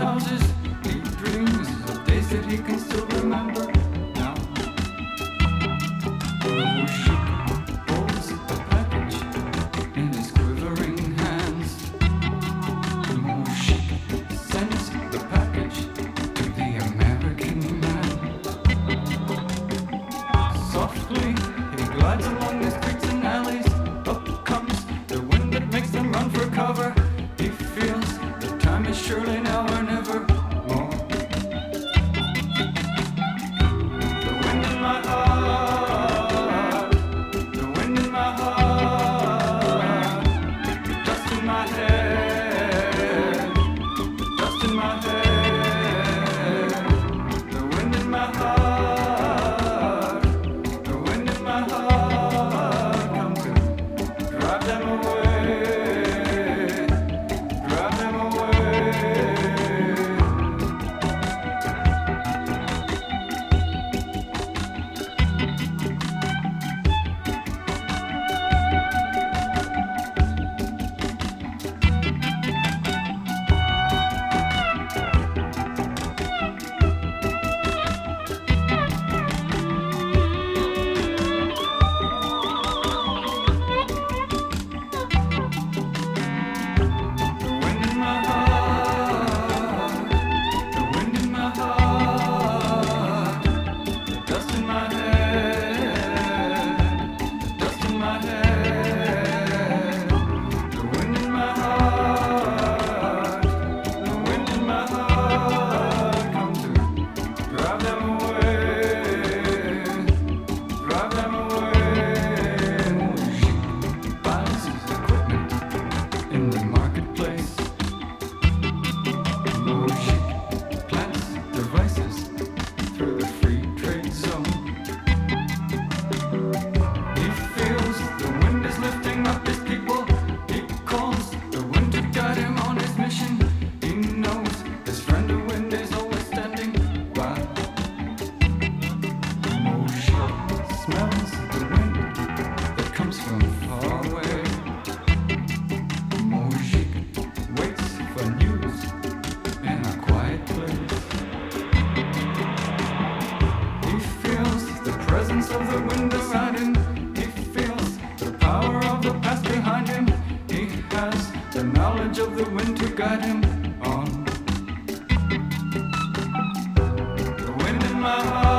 houses. He dreams of days that he can still remember now. Moshik holds the package in his quivering hands. Moshik sends the package to the American man. Softly he glides along the streets and alleys. Up comes the wind that makes them run for cover. He feels the time is surely now or never more. The wind in my heart, the wind in my heart, dust in my head, dust in my head. The wind in my heart, the wind in my heart, come to drive them away, drive them away. The wind in my heart, the wind in my heart, the dust in my head, the dust in my head. The wind in my heart, the wind in my heart, come to drive them away, drive them away. Moshik buys his equipment in the marketplace. Moshik plants devices through the free trade zone. He feels the wind is lifting up his people. He calls the wind to guide him on his mission. He knows his friend the wind is always standing by. Moshik smells the wind that comes from far away. Moshik waits for news in a quiet place. He feels the presence of the wind around him. He feels the power of the past behind him. He has the knowledge of the wind to guide him on. The wind in my heart.